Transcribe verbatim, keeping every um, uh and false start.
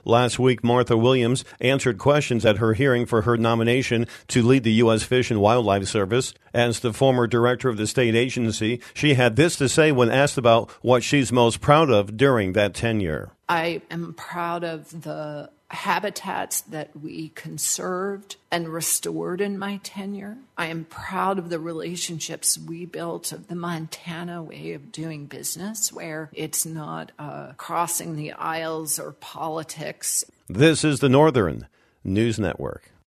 Last week, Martha Williams answered questions at her hearing for her nomination to lead the U S. Fish and Wildlife Service. As the former director of the state agency, she had this to say when asked about what she's most proud of during that tenure. I am proud of the habitats that we conserved and restored in my tenure. I am proud of the relationships we built, of the Montana way of doing business, where it's not uh, crossing the aisles or politics. This is the Northern News Network.